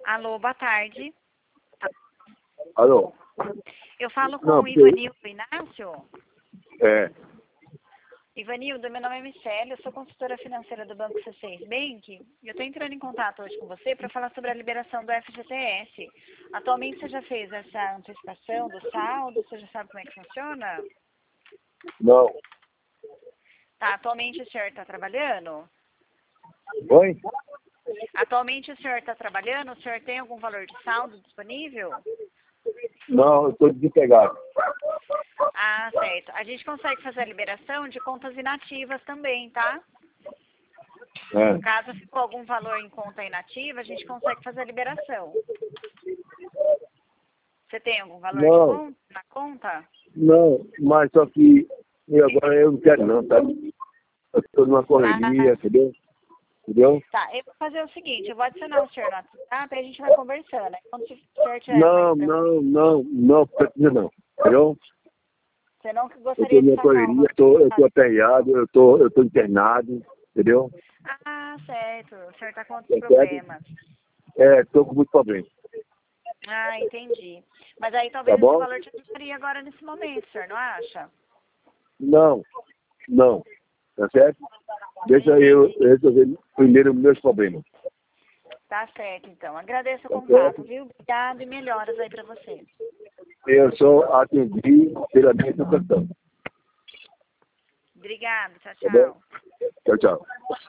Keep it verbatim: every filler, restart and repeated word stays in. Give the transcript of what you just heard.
Alô, boa tarde. Alô? Eu falo com Não, o Ivanildo Inácio. É. Ivanildo, meu nome é Michele, eu sou consultora financeira do Banco C seis Bank e eu estou entrando em contato hoje com você para falar sobre a liberação do F G T S. Atualmente você já fez essa antecipação do saldo? Você já sabe como é que funciona? Não. Tá, atualmente o senhor está trabalhando? Oi? Atualmente o senhor está trabalhando? O senhor tem algum valor de saldo disponível? Não, eu estou desempregado. Ah, certo. A gente consegue fazer a liberação de contas inativas também, tá? É. Caso ficou algum valor em conta inativa, a gente consegue fazer a liberação. Você tem algum valor de Não, conta, na conta? não, mas só que eu agora eu não quero não, tá? Eu estou numa correria, Ah, entendeu? Entendeu? tá. Eu vou fazer o seguinte, eu vou adicionar o senhor no WhatsApp e a gente vai conversando. Aí quando o senhor tiver mais Não, tranquilo, não, não, não precisa não. Entendeu? você não Eu gostaria estou de numa sacar um correria, valor? eu tô, eu tô aperreado, eu tô, eu tô internado, entendeu? Ah, certo. O senhor está com outros Tá certo? problemas. É, estou com muito problema. Ah, entendi. Mas aí Tá talvez esse bom? valor te ajudaria agora nesse momento, o senhor não acha? Não, não. Tá certo? Deixa eu Entendi. resolver primeiro meus problemas. Tá certo, então. Agradeço o Tá contato, certo? viu? Obrigado e melhoras aí pra você. Eu só atendi pela minha educação. Obrigada. Tchau, Tá bom? tchau. Tchau, tchau.